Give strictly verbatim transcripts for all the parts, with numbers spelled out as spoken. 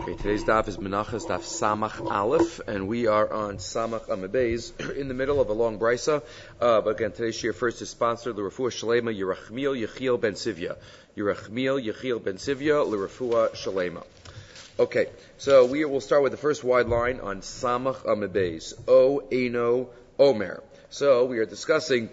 Okay, today's daf is Menachos daf Samach Aleph, and we are on Samach Amabez in the middle of a long brisa. Uh, but again, today's shir first is sponsored L'Refuah Shalema Yerachmiel Yechiel Ben Sivya. Yerachmiel Yechiel Ben Sivya L'Refuah Shalema. Okay, so we will start with the first wide line on Samach Amabez. O Eino Omer. So we are discussing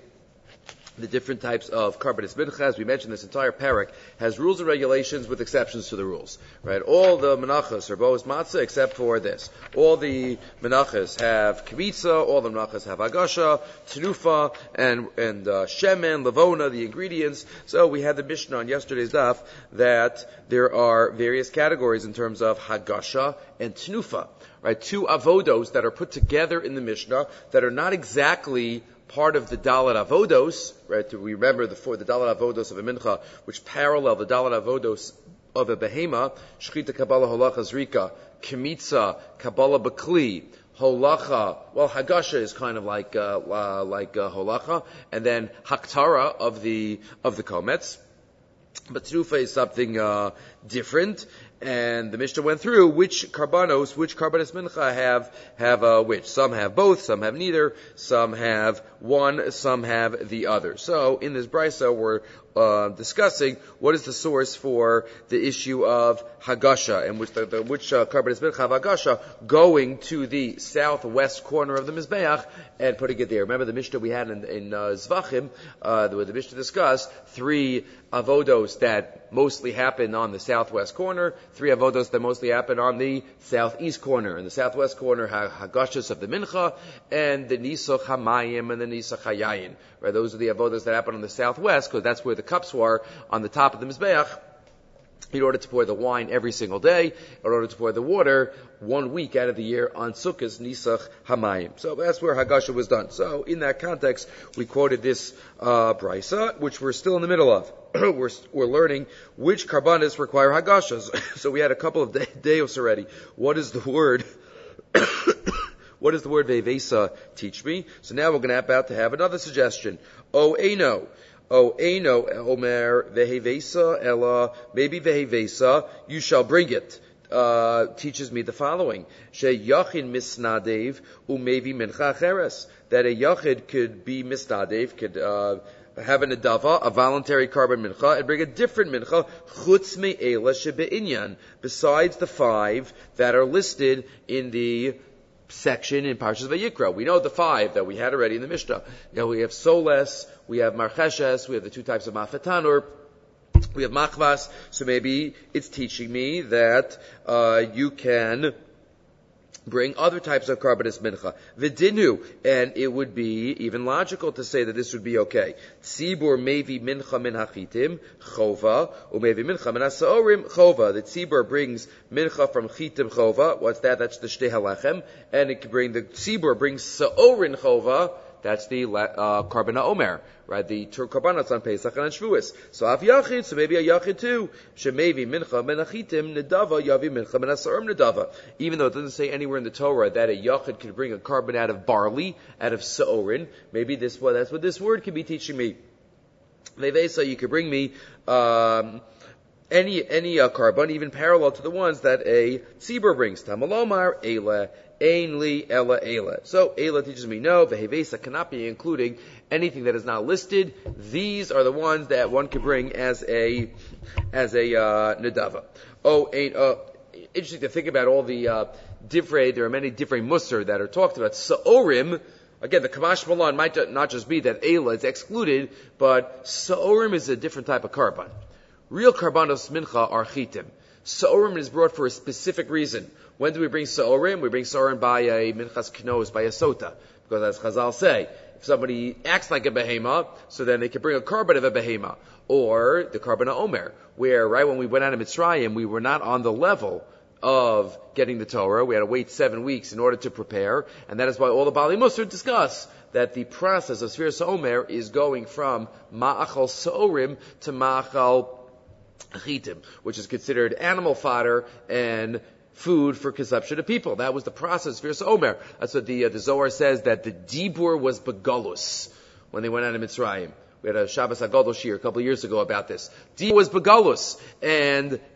the different types of karbanis mincha. As we mentioned, this entire parak has rules and regulations with exceptions to the rules. Right? All the menachas are boas matzah except for this. All the menachas have kmitza, all the menachas have agasha, tenufa, and and uh, shemen, lavona, the ingredients. So we had the Mishnah on yesterday's daf that there are various categories in terms of hagasha and tenufa. Right? Two avodos that are put together in the Mishnah that are not exactly part of the Dalet Avodos, right? We remember the four, the Dalet Avodos of a mincha, which parallel the Dalet Avodos of a behema, Shechita Kabbalah Holacha Zrika, Kemitza, Kabbalah Bakli, Holacha, well, Hagasha is kind of like, uh, uh like, uh, Holacha, and then Haktara of the, of the Komets. But Tenufa is something, uh, different. And the Mishnah went through which karbanos, which karbanos mincha have, have, uh, which. Some have both, some have neither, some have one, some have the other. So, in this brisa, we're, uh, discussing what is the source for the issue of Hagasha, and which, the, the, which, uh, karbanos mincha have Hagasha going to the southwest corner of the Mizbeach and putting it there. Remember the Mishnah we had in, in, uh, Zvachim, uh, where the Mishnah discussed three avodos that mostly happen on the southwest corner, three avodos that mostly happen on the southeast corner. In the southwest corner, hagashas of the mincha, and the nisach hamayim and the nisach hayayin. Right, those are the avodos that happen on the southwest, because that's where the cups were on the top of the mizbeach, in order to pour the wine every single day, in order to pour the water one week out of the year on Sukkot, Nisach Hamayim. So that's where Hagasha was done. So in that context, we quoted this uh, brisa, which we're still in the middle of. we're, we're learning which karbanis require Hagashas. So we had a couple of deos already. What is the word? What does the word vevesa teach me? So now we're going to about to have another suggestion. O Eino. Oh, Eino, Omer, Vehevesa, Ella, maybe Vehevesa, you shall bring it, uh, teaches me the following. She Yachin misnadev, umevi mincha cheres. That a Yachid could be misnadev, could, uh, have an adava, a voluntary carbon mincha, and bring a different mincha, chutz me'ela shebe'inyan, besides the five that are listed in the section in Parshas Vayikra. We know the five that we had already in the Mishnah. You know, we have Soles, we have Marcheshes, we have the two types of Mafetanur, we have Machvas. So maybe it's teaching me that uh, you can bring other types of karbanis mincha. Vidinu, and it would be even logical to say that this would be okay. Tzibur mevi mincha min hachitim, chova, or mevi mincha min hasaorim, chova. The tzibur brings mincha from chitim chova. What's that? That's the shtei halechem. And it can bring, the tzibur brings saorin chova. That's the uh, Karbana Omer, right? The tur karbanas on Pesach and on Shavuos. So af yachid, so maybe a yachid too. Shemevi mincha menachitim nedava yavi mincha menasarim nedava. Even though it doesn't say anywhere in the Torah that a yachid could bring a carbon out of barley, out of saorin, maybe this well, that's what this word could be teaching me. Levesa, you could bring me um, any any uh, carbon, even parallel to the ones that a tzibur brings. Tamalomar ela. Ein li ela ela. So ela teaches me no, vehevesa cannot be including anything that is not listed. These are the ones that one can bring as a as a uh, nedava. Oh, ein, uh, interesting to think about all the uh, divrei. There are many divrei musar that are talked about. Saorim. Again, the Kamash Malan might not just be that ela is excluded, but saorim is a different type of karban. Real karbanos mincha are chitim. Saorim is brought for a specific reason. When do we bring Saorim? We bring Saorim by a Minchas Knos, by a Sota. Because as Chazal say, if somebody acts like a Behema, so then they can bring a carbon of a Behema. Or the carbon of Omer, where right when we went out of Mitzrayim, we were not on the level of getting the Torah. We had to wait seven weeks in order to prepare. And that is why all the Bali Musar discuss that the process of Sfiras Omer is going from Ma'achal Saorim to Ma'achal Chitim, which is considered animal fodder and food for consumption of people. That was the process for Omer. That's what the uh, the Zohar says, that the Dibur was Begalus when they went out of Mitzrayim. We had a Shabbos HaGadol Shir a couple of years ago about this. Dibur was Begalus, and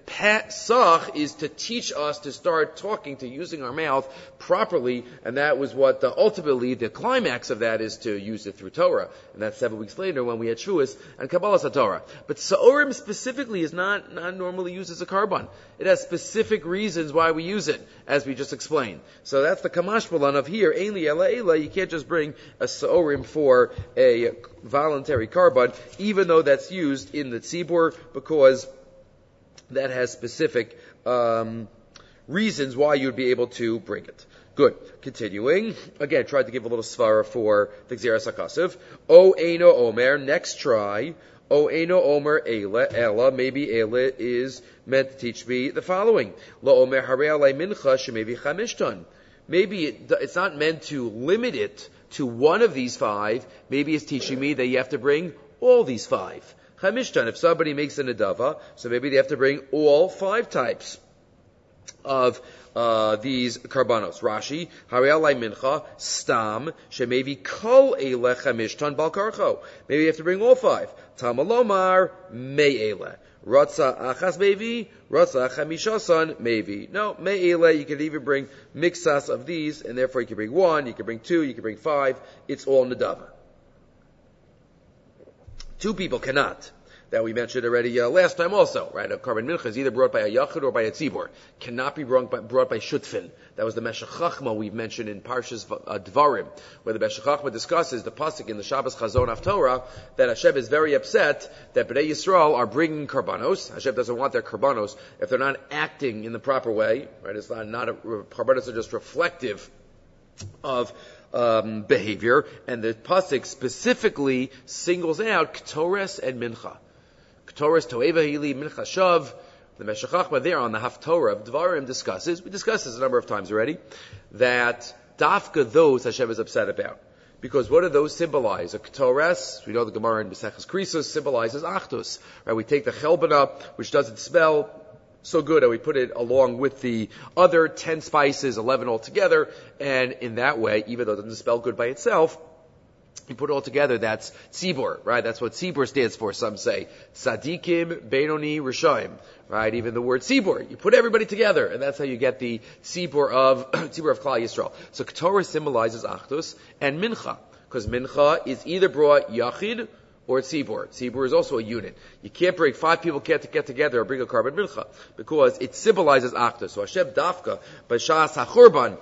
Pesach is to teach us to start talking, to using our mouth properly, and that was what the, ultimately the climax of that is, to use it through Torah. And that's seven weeks later when we had Shavuos and Kabbalah Satorah. But Sa'orim specifically is not, not normally used as a carbon. It has specific reasons why we use it, as we just explained. So that's the Kamashbalan of here. Ein li ela ela, you can't just bring a Sa'orim for a voluntary carbon, even though that's used in the Tzibur, because that has specific um, reasons why you'd be able to bring it. Good. Continuing. Again, tried to give a little svara for the Gzeras HaKasav. O Eino Omer. Next try. O Eino Omer Eila. Ella. Maybe Eila is meant to teach me the following. Lo Omer Harei Alei Mincha Shemevi Chamishton. Maybe it, it's not meant to limit it to one of these five. Maybe it's teaching me that you have to bring all these five. Chamishtan, if somebody makes a nedava, so maybe they have to bring all five types of uh, these karbanos. Rashi, Harei Alei Mincha, Stam, Shemevi Kol Eile Chamishtan Bal Karcho. Maybe you have to bring all five. Tamalomar, Me Eile. Ratza Achas Mevi, Ratza Chamishasan Mevi. No, Me Eile, you can even bring mixas of these, and therefore you can bring one, you can bring two, you can bring five. It's all nedava. Two people cannot. That we mentioned already uh, last time also, right? A carbon mincha is either brought by a yachid or by a tzibur. Cannot be brought by, brought by shutfin. That was the Meshech Chachma we've mentioned in Parshas uh, Dvarim, where the Meshech Chachma discusses the pasuk in the Shabbos Chazon Haftorah that Hashem is very upset that Bnei Yisrael are bringing karbanos. Hashem doesn't want their karbanos if they're not acting in the proper way, right? It's not, not a, karbanos are just reflective of Um, behavior, and the pasuk specifically singles out Ketores and Mincha. Ketores Toeva Hili Mincha Shav. The Meshech Chachma there on the Haftorah of Dvarim discusses, we discussed this a number of times already, that Dafka those Hashem is upset about. Because what do those symbolize? A Ketores, we know the Gemara in Maseches Krisos symbolizes Achdus. Right? We take the Chelbana, which doesn't smell so good, and we put it along with the other ten spices, eleven altogether, and in that way, even though it doesn't smell good by itself, you put it all together, that's tzibur, right? That's what tzibur stands for, some say. Tzadikim, Benoni, Rishaim, right? Even the word tzibur, you put everybody together, and that's how you get the tzibur of, tzibur of Klal Yisrael. So Ketorah symbolizes Achdus, and Mincha, because Mincha is either brought Yachid, or tzibur. Tzibur is also a unit. You can't bring, five people can't get together or bring a carbon mincha, because it symbolizes Achdus. So Hashem Dafka, by Shas HaChurban,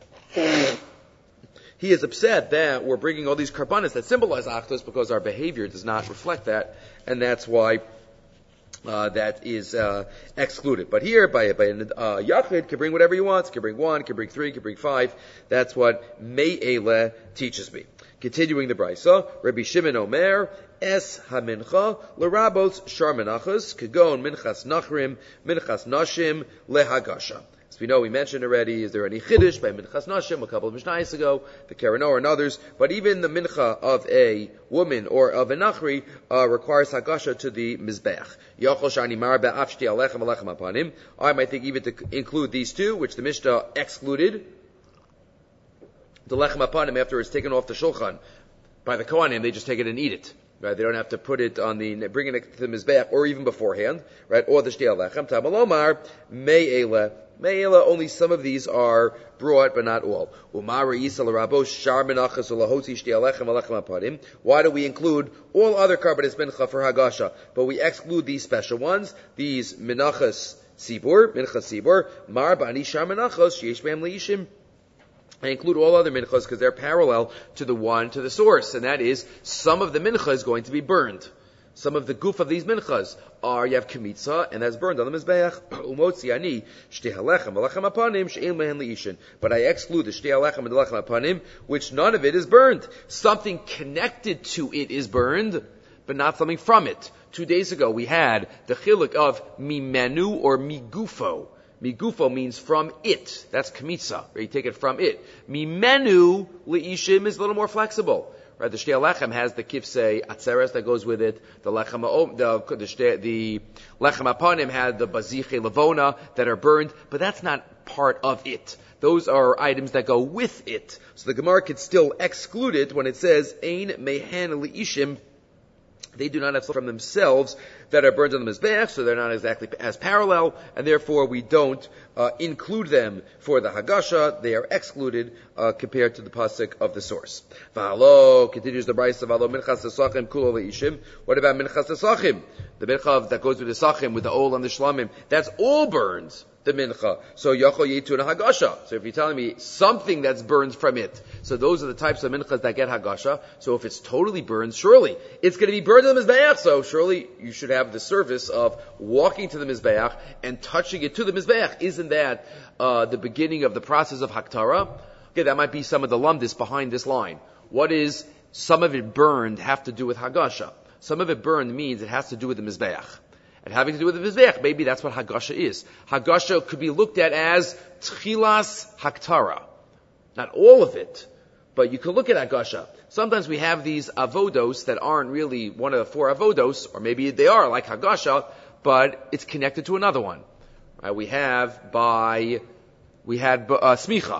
he is upset that we're bringing all these karbanos that symbolize Achdus, because our behavior does not reflect that, and that's why Uh, that is uh, excluded. But here, by, by uh, Yachid, can bring whatever he wants. Can bring one, can bring three, can bring five. That's what Me'ele teaches me. Continuing the Brisa, Rabbi Shimon Omer, Es HaMincha, L'Rabos Shar Menachas, Kagon Minchas Nachrim, Minchas Nashim, Lehagasha. As we know, we mentioned already, is there any Chiddush by Minchas Nashim a couple of Mishnayos ago, the Karanoah and others, but even the Mincha of a woman or of a Nachri uh, requires Hagasha to the Mizbech. Yochel Shani Mar Be'af Shti Alechem Alechem Apanim. I might think even to include these two, which the Mishnah excluded, the Lechem Apanim, after it's taken off the Shulchan by the Kohanim, they just take it and eat it. Right? They don't have to put it on the, bringing it to the Mizbech, or even beforehand, right? Or the Shti Alechem. Tamalomar, Me'ele. Me'ela, only some of these are brought, but not all. Why do we include all other karbanos mincha for Hagasha, but we exclude these special ones, these menachas sibur, mincha sibur, mar bani shar menachos, sheyesh behem leishim. I include all other minchas because they're parallel to the one, to the source, and that is, some of the mincha is going to be burned. Some of the goof of these minchas are, you have kemitza, and that's burned on the mizbeach. Umotzi ani shtei halechem halechem apanim she'en mehen leishin. But I exclude the shtei halechem and the lechem apanim, which none of it is burned. Something connected to it is burned, but not something from it. Two days ago we had the chiluk of mimenu or migufo. Migufo means from it. That's kemitza, where you take it from it. Mimenu leishim is a little more flexible. Right, the Shtei Lechem has the kifsei atzeres that goes with it. The lechem the the, the lechem apanim had the baziche levona that are burned, but that's not part of it. Those are items that go with it. So the Gemara could still exclude it when it says ein mehen leishim they do not have from themselves that are burned on the Mizbeach, so they're not exactly as parallel, and therefore we don't uh, include them for the Hagasha. They are excluded uh, compared to the pasuk of the source. V'halo, continues the Brayso, v'halo minchas esachim kulo leishim. What about minchas esachim? The mincha that goes with the sachim, with the ol and the shlamim, that's all burned. The mincha. So yachol yitun hagasha. So if you're telling me something that's burned from it, so those are the types of minchas that get hagasha. So if it's totally burned, surely it's going to be burned in the mizbeach. So surely you should have the service of walking to the mizbeach and touching it to the mizbeach. Isn't that uh, the beginning of the process of haktara? Okay, that might be some of the lumdis behind this line. What is some of it burned have to do with hagasha? Some of it burned means it has to do with the mizbeach. And having to do with the Mizbeach, maybe that's what Hagasha is. Hagasha could be looked at as Tchilas Haktara. Not all of it, but you could look at Hagasha. Sometimes we have these avodos that aren't really one of the four avodos, or maybe they are like Hagasha, but it's connected to another one. Right? We have by, we had uh, Smicha.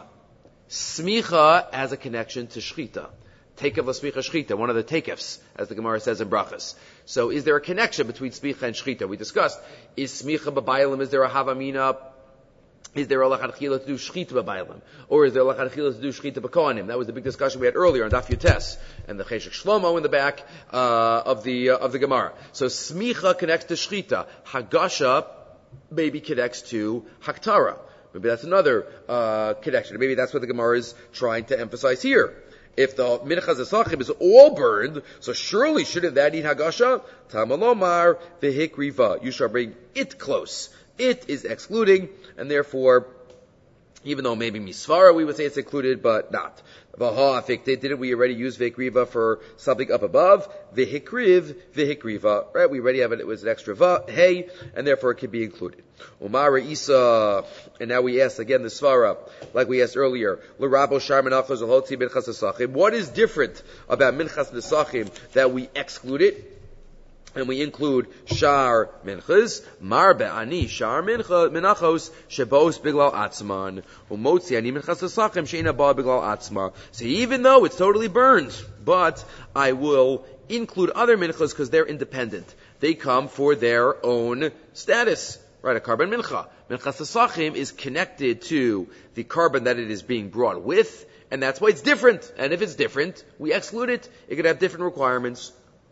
Smicha has a connection to Shchita. Tekev l'smicha shchita, one of the tekefs, as the Gemara says in Brachas. So is there a connection between smicha and shchita? We discussed, is smicha b'baylim, is there a havamina, is there a lachanchila to do shchita b'baylim? Or is there a lachanchila to do shchita b'kohanim? That was the big discussion we had earlier on Daf Yutes, and the Cheshek Shlomo in the back, uh, of the, uh, of the Gemara. So smicha connects to shchita. Hagasha maybe connects to haktara. Maybe that's another, uh, connection. Maybe that's what the Gemara is trying to emphasize here. If the minchas esachim is all burned, so surely shouldn't that need hagasha? Tamalomar v'hikriva. You shall bring it close. It is excluding, and therefore, even though maybe misvara we would say it's included, but not. V'ha'afik, didn't we already use v'hikriva for something up above? V'hikriv, v'hikriva. Right, we already have it, it was an extra va, hey, and therefore it can be included. Umar Isa, and now we ask again the svara, like we asked earlier. L'rabo shar menachos l'hotzi minchas nesachim. What is different about minchas nesachim that we exclude it? And we include shar minchas, mar be'ani shar mincha menachos shebos biglal atzman, umotzi ani minchas nesachim she'ina ba biglal atzma. So even though it's totally burned, but I will include other minchas because they're independent. They come for their own status. Right, a carbon mincha. Minchas esachim is connected to the carbon that it is being brought with, and that's why it's different. And if it's different, we exclude it. It could have different requirements.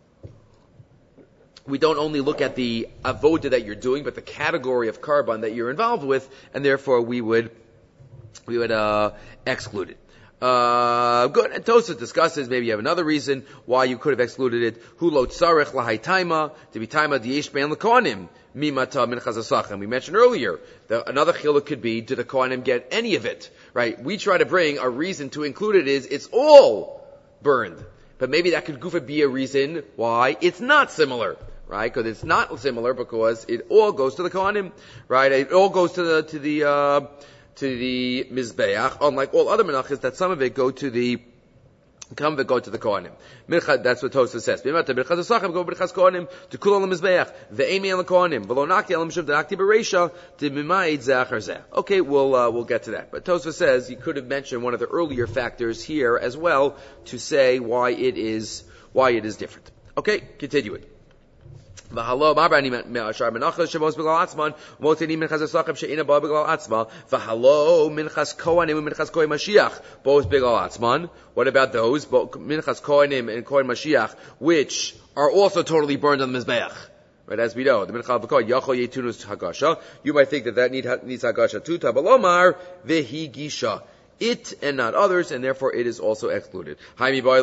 We don't only look at the avoda that you're doing, but the category of carbon that you're involved with, and therefore we would, we would, uh, exclude it. Uh, good. And Tosafos discusses maybe you have another reason why you could have excluded it. Hu lo tzarech lahai taima, to be taima diyesh be'en l'kohanim, mimata minchas esachim. We mentioned earlier that another chiluk could be, do the kohanim get any of it? Right? We try to bring a reason to include it is, it's all burned. But maybe that could goofa be a reason why it's not similar. Right? Because it's not similar because it all goes to the kohanim. Right? It all goes to the, to the, uh, to the Mizbeach, unlike all other menachas, that some of it go to the, come of it go to the Kohanim. Mincha, that's what Tosafos says. B'mata minchas esachim go b'minchas Kohanim to kul al Mizbeach, ve'emi al Kohanim, v'lo nakti al Mishav d'akti b'reisha, to b'mayid zachar zeh. Okay, we'll, uh, we'll get to that. But Tosafos says you could have mentioned one of the earlier factors here as well to say why it is, why it is different. Okay, continuing. V'halo ma'bani me'ashar menachos shebos b'glal atzman moteni minchas esachim she'ina ba b'glal atzma v'halo minchas kohanim and minchas kohen Mashiach both b'glal atzman. What about those minchas kohanim and kohen Mashiach which are also totally burned on the mizbeach? Right, as we know, the minchas v'kohen yachol yetunus hagasha. You might think that that need, needs hagasha too. Tabalomar v'higisha. It and not others, and therefore it is also excluded. Don't you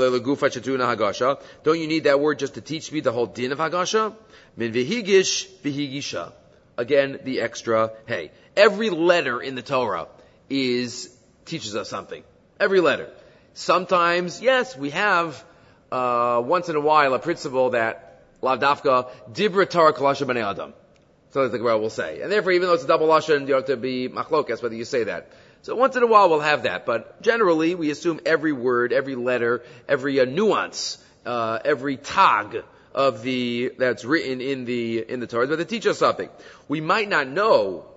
need that word just to teach me the whole din of hagasha? Min vihigish vihigisha. Again, the extra hey. Every letter in the Torah is teaches us something. Every letter. Sometimes, yes, we have uh, once in a while a principle that lavdafka dibra Torah kalasha b'nei adam. So the Gemara will say, and therefore, even though it's a double lashon, you have to be machlokas whether you say that. So once in a while we'll have that, but generally we assume every word, every letter, every uh, nuance, uh, every tag of the that's written in the in the Torah, but they teach us something. We might not know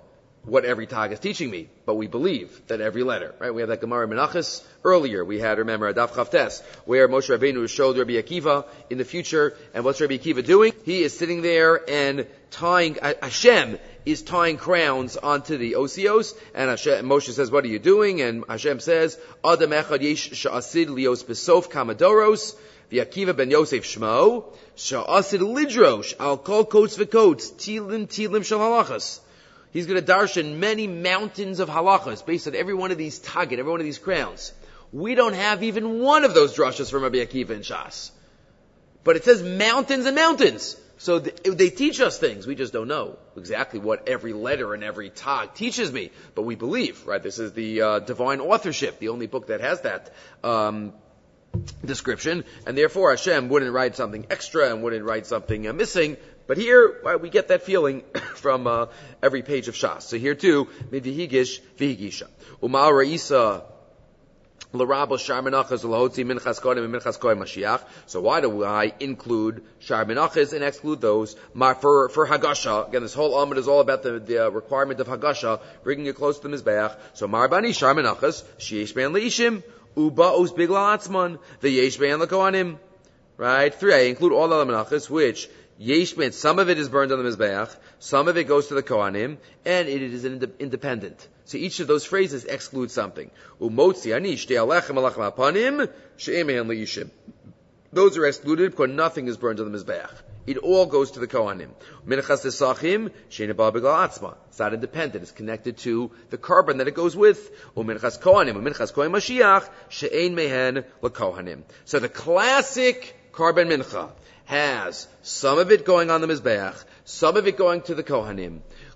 what every tag is teaching me, but we believe that every letter, right? We have that Gemara Menachos earlier. We had, remember, Adaf Chavtes, where Moshe Rabbeinu showed Rabbi Akiva in the future, and what's Rabbi Akiva doing? He is sitting there and tying, Hashem is tying crowns onto the osios, and Hashem, Moshe says, what are you doing? And Hashem says, Adam echad yesh sha'asid lios besof kamadoros, v'Akiva ben Yosef shmo, sha'asid lidrosh, al kol kotes v'kotes, tilim tilim shal halachas. He's going to darshan many mountains of halachas based on every one of these tagit, every one of these crowns. We don't have even one of those drashas from Rabbi Akiva and Shas. But it says mountains and mountains. So th- they teach us things. We just don't know exactly what every letter and every tag teaches me. But we believe, right? This is the uh, divine authorship, the only book that has that um, description. And therefore Hashem wouldn't write something extra and wouldn't write something uh, missing. But here, right, we get that feeling from uh, every page of Shas. So here too, mivihigish vihigisha. Umal ra'isa l'rabos shar menachas l'hotzi minchas kodim and minchas kodim Mashiach. So why do I include shar menachas and exclude those? My, for for Hagasha, again, this whole Amud is all about the, the uh, requirement of Hagasha, bringing it close to the Mizbeach. So marbani shar menachas sheyesh ben leishim uba'os bigla atzman v'yesh ben l'kohanim. Right? Three, I include all the menachas which Yeshman, some of it is burned on the Mizbeach, some of it goes to the Kohanim, and it is ind- independent. So each of those phrases excludes something. Umotzi ani shtei alechem alachem hapanim she'emehan leishim. Those are excluded because nothing is burned on the Mizbeach. It all goes to the Kohanim. Minchas tesachim she'ena ba b'gal atzma. It's not independent. It's connected to the carbon that it goes with. Uminchas Kohanim, uminchas Kohen Mashiach she'ein mehen leKohanim. So the classic carbon mincha has some of it going on the Mizbeach, some of it going to the Kohanim,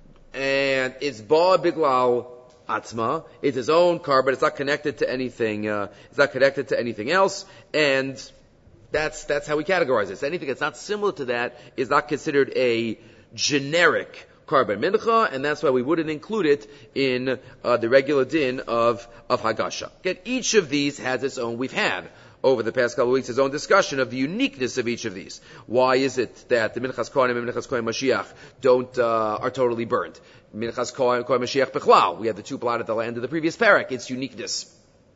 and it's ba biglal atzma. It's his own carbon. It's not connected to anything. Uh, it's not connected to anything else, and that's that's how we categorize it. So anything that's not similar to that is not considered a generic carbon mincha, and that's why we wouldn't include it in uh, the regular din of of Hagasha. Again, each of these has its own. We've had over the past couple of weeks his own discussion of the uniqueness of each of these. Why is it that the Minchas Kohanim and Minchas Kohen Mashiach don't uh, are totally burnt? Minchas Kohen Kohen Mashiach Bechlal. We had the two blot at the end of the previous parak. Its uniqueness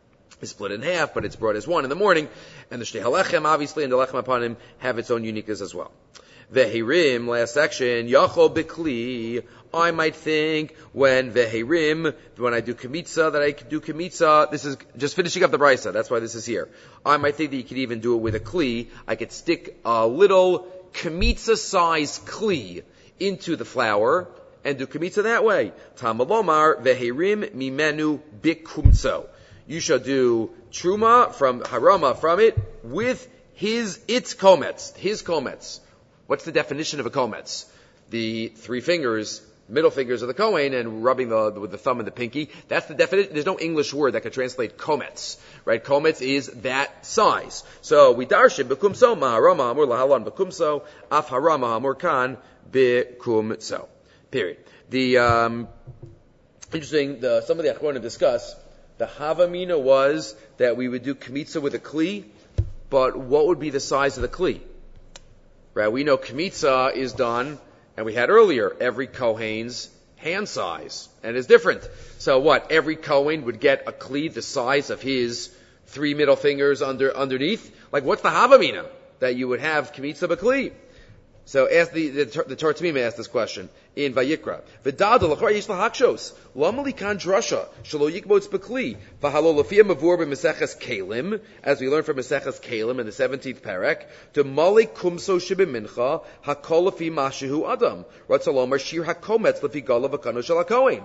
is split in half, but it's brought as one in the morning. And the Shtei Halechem, obviously, and the Lechem Apanim have its own uniqueness as well. Vehirim, last section, Yachol Bikli. I might think when Vehirim, when I do Kemitza, that I could do Kemitza. This is just finishing up the Brisa. That's why this is here. I might think that you could even do it with a Kli. I could stick a little Kemitza-sized Kli into the flour and do Kemitza that way. Tamalomar Vehirim Mimenu Bikumtso. You shall do Truma from Harama from it with his, its Kometz. His Kometz. What's the definition of a kometz? The three fingers, middle fingers of the Kohen, and rubbing the, with the thumb and the pinky. That's the definition. There's no English word that could translate kometz, right? Kometz is that size. So we darshin bekumso maharama amur lahalan bekumso af harama amur kan bekumso. Period. The um, interesting. The, some of the achronim discuss the havamina was that we would do kemitza with a kli, but what would be the size of the kli? Right, we know Kemitza is done, and we had earlier, every Kohen's hand size, and it's different. So what, every Kohen would get a Kli the size of his three middle fingers under underneath? Like, what's the Havamina that you would have Kemitza b'Kli? So ask the, the, the Torah Tamima asked this question in Vayikra. V'dada l'chor yish l'hakshos. Lama likan drasha. Shalo yikbots b'kli. V'halo l'fiyah mavur b'meseches kelim. As we learned from Meseches Kelim in the seventeenth parak. To malik kumso shibim mincha. Hakol l'fi mashihu adam. Ratzalomar shir hakometz l'fi gala v'kano shel hakohen.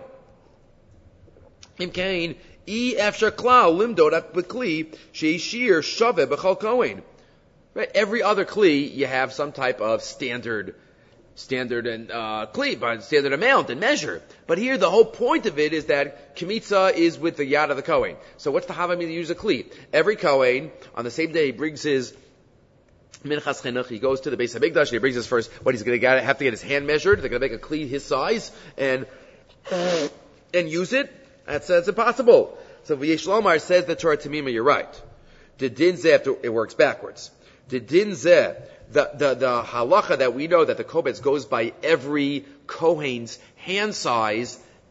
Imkain. E efshar klal limdod at b'kli. Shei shir shaveh b'chal kohen. Right? Every other kli, you have some type of standard, standard and, uh, kli, by standard amount and measure. But here, the whole point of it is that Kemitza is with the yad of the Kohen. So what's the havamina to use a kli? Every Kohen, on the same day, he brings his Minchas Chinuch, he goes to the Beis HaMikdash, and he brings his first, what he's gonna get, have to get his hand measured, they're gonna make a kli his size, and, and use it. That's, that's impossible. So V'yesh Lomar says the Torah Tamima, you're right. The din zeh, it works backwards. The din zeh, the, the, the halacha that we know that the kometz goes by every Kohen's hand size,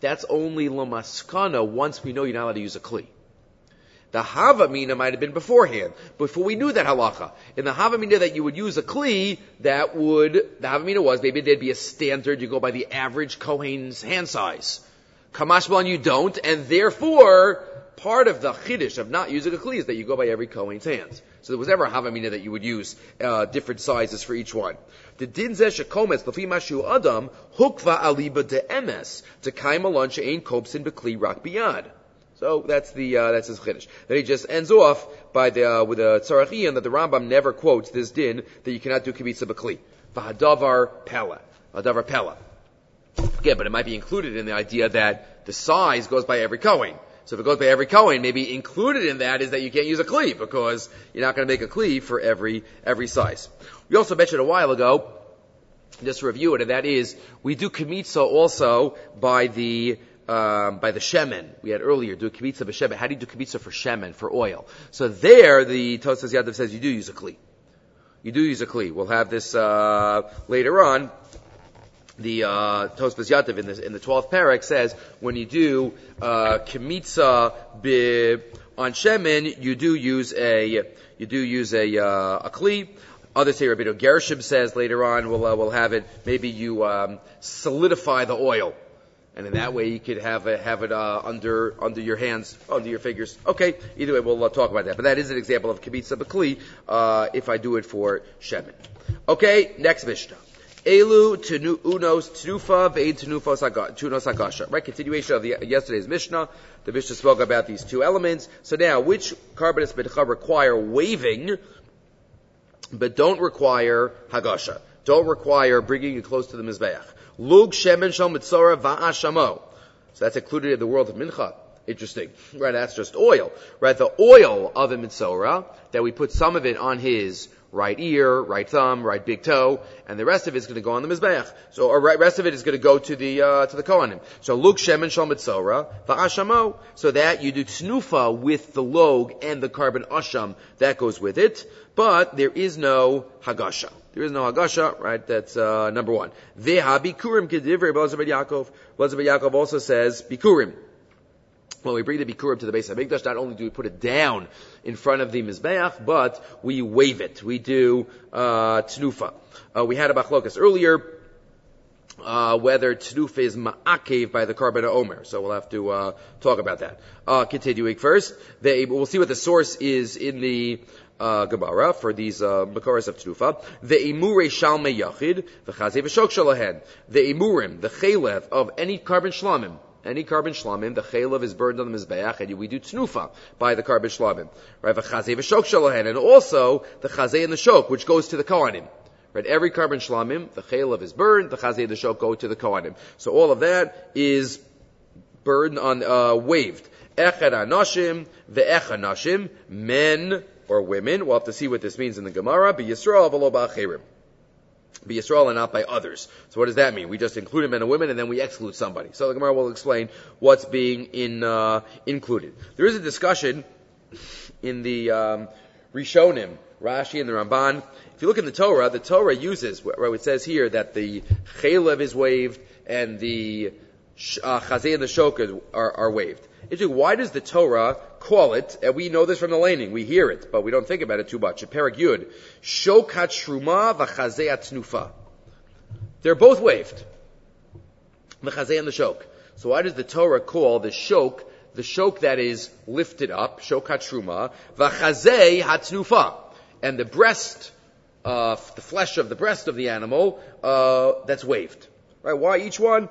that's only Lamaskana once we know you're not allowed to use a Kli. The Havamina might have been beforehand, before we knew that halacha. In the Havamina that you would use a Kli, that would, the Havamina was, maybe there'd be a standard, you go by the average Kohen's hand size. Kamashban you don't, and therefore, part of the Chiddush of not using a Kli is that you go by every Kohen's hands. So there was never a Havamina that you would use, uh, different sizes for each one. The din zeh shekomes l'fi mashu adam, hukva aliba de emes, to kaima lunch ein kopsin bekli rak biyad. So that's the uh, that's his chiddush. Then he just ends off by the uh, with a tzarachian that the Rambam never quotes this din that you cannot do kibitza b'kli. V'hadavar pella, hadavar pella. Again, but it might be included in the idea that the size goes by every kohen. So if it goes by every kohen, maybe included in that is that you can't use a kli because you're not going to make a kli for every every size. We also mentioned a while ago, just to review it, and that is we do kmitza also by the Um, by the shemen. We had earlier, do a kibitza b'shemen. How do you do kibitza for shemen, for oil? So there, the Tosfos Yadav says you do use a kli. You do use a kli. We'll have this, uh, later on. The, uh, Tosfos Yadav in the, in the twelfth parak says, when you do, uh, kibitza b, on shemen, you do use a, you do use a, uh, a kli. Others say, Rabbi Gershom says later on, we'll, uh, we'll have it, maybe you, um, solidify the oil. And in that way, you could have it, have it uh, under under your hands, under your fingers. Okay, either way, we'll uh, talk about that. But that is an example of kibitza b'kli, uh, if I do it for shemen. Okay, next Mishnah. Elu tenu unos tenufa ve'ed tenufa tunos hagasha. Right, continuation of the yesterday's Mishnah. The Mishnah spoke about these two elements. So now, which karbanis b'tcha require waving, but don't require hagasha? Don't require bringing it close to the mizbeach. Lug shemen shal mitzora va'ashamo. So that's included in the world of mincha. Interesting. Right, that's just oil. Right, the oil of a mitzora, that we put some of it on his right ear, right thumb, right big toe, and the rest of it is going to go on the mizbeach. So, or the rest of it is going to go to the, uh, to the kohanim. So, lug shemen shal mitzora va'ashamo. So that you do tnufa with the log and the carbon asham, that goes with it. But there is no hagasha. There is no hagasha, right? That's uh, number one. Veha bikurim kedivrei Elazar ben Yaakov. Elazar ben Yaakov also says bikurim. When we bring the bikurim to the base of Mikdash, not only do we put it down in front of the mizbeach, but we wave it. We do uh, tnufa. Uh, we had a machlokas earlier. Uh, whether tnufa is ma'akev by the Karban Omer. So we'll have to, uh, talk about that. Uh, continuing first, they, we'll see what the source is in the, uh, Gemara for these, uh, Makoros of tnufa. The imure shalme yachid, the chazeh v'shok shalahen. The imurim, the chalev of any carbon shlamim. Any carbon shlamim, the chalev is burned on the mizbeach, and we do tnufa by the carbon shlamim. Right? V'chazeh v'shok shalahen. And also, the chazeh and the shok, which goes to the kohanim. Right, every carbon shlamim, the chalev is burned, the chazeh and the shok go to the kohanim. So all of that is burned on, uh, waved. Echad anashim, ve'echad nashim, men or women. We'll have to see what this means in the Gemara. Be Yisrael v'lo ba'achirim. Be Yisrael and not by others. So what does that mean? We just include men and women and then we exclude somebody. So the Gemara will explain what's being in, uh, included. There is a discussion in the, um, Rishonim, Rashi and the Ramban. If you look in the Torah, the Torah uses, where it says here that the chalev is waved and the uh, chazeh and the shok are, are waved. Why does the Torah call it, and we know this from the laning, we hear it, but we don't think about it too much, in Perek Yud, shok ha-shruma v'chazeh ha-tnufa. They're both waved. The chazeh and the shok. So why does the Torah call the shok, the shok that is lifted up, shok ha-shruma, v'chazeh ha-tnufa, and the breast, uh, the flesh of the breast of the animal, uh, that's waved. Right? Why each one?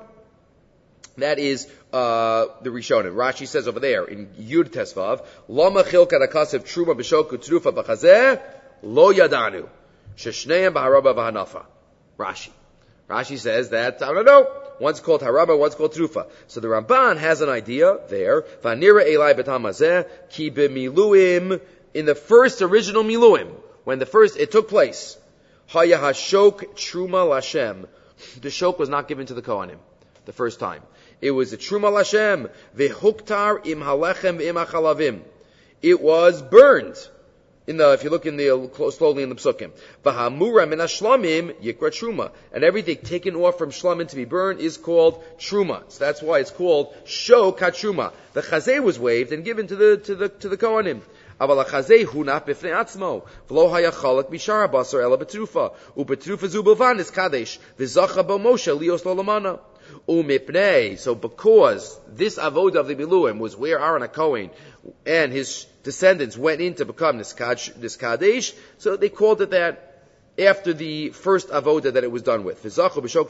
That is, uh, the Rishonim. Rashi says over there, in Yud Tesvav, Lama chilka dakasev truma b'shoku trufa b'chazeh, lo yadanu. Sheshneim b'haraba v'hanafa. Rashi. Rashi says that, I don't know, one's called haraba, one's called trufa. So the Ramban has an idea there, v'anira elai b'tamazeh, ki b'miluim, in the first original miluim, when the first, it took place, haya hashok truma lashem. The shok was not given to the Kohanim the first time. It was a truma lashem, vehuktar im halechem im achalavim. It was burned In the, if you look in the, slowly in the psukim. V'hamura min hashlamim yikra truma. And everything taken off from shlamim to be burned is called truma. So that's why it's called shok hatruma. The chazeh was waved and given to the, to the, to the kohanim. Aval hachazeh hunaf b'fnei atzmo. V'lo haya chalak mishara basar ela betrufa. Ubetrufa zu bilvan is kadesh. V'zacha bo Moshe lios lolamana. Umipnei. So because this avodah of the Biluim was where Aaron HaKohen and his descendants went in to become this Kadesh, so they called it that after the first avodah that it was done with. So yikra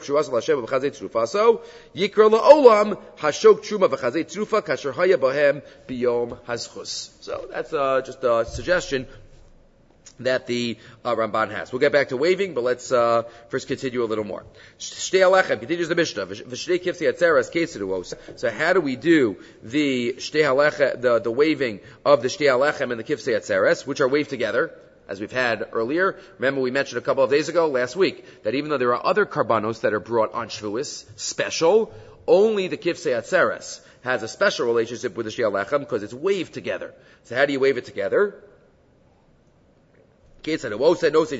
la'olam hashok truma v'chazei trufa kasher haya bahem biyom hazchus. So that's uh, just a suggestion that the uh, Ramban has. We'll get back to waving, but let's uh, first continue a little more. Shtei halechem continues the Mishnah. V'shtei kifsei atzeres keseduos. So how do we do the shtei halechem, the the waving of the shtei halechem and the kifsei atzeres, which are waved together, as we've had earlier? Remember, we mentioned a couple of days ago, last week, that even though there are other karbanos that are brought on Shavuos, special, only the kifsei atzeres has a special relationship with the shtei halechem because it's waved together. So how do you wave it together? You put the